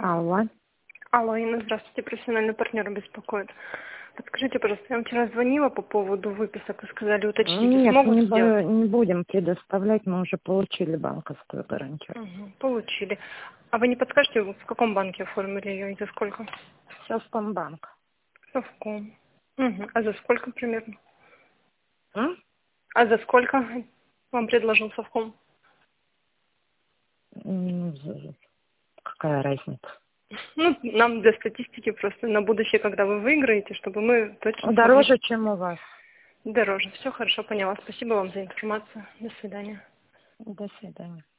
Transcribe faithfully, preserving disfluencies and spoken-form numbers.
Алло. Алло, Инна, здравствуйте, профессиональный партнер беспокоит. Подскажите, пожалуйста, я вам вчера звонила по поводу выписок и сказали уточнить, Нет, смогут не, сделать? бу- не будем предоставлять, мы уже получили банковскую гарантию. Угу, получили. А вы не подскажете, в каком банке оформили ее и за сколько? Совкомбанк. Совком. Угу. А за сколько примерно? М? А за сколько вам предложил Совком? М, з- Какая разница? Ну, нам для статистики просто на будущее, когда вы выиграете, чтобы мы точно смогли... Дороже, чем у вас. Дороже. Все хорошо, поняла. Спасибо вам за информацию. До свидания. До свидания.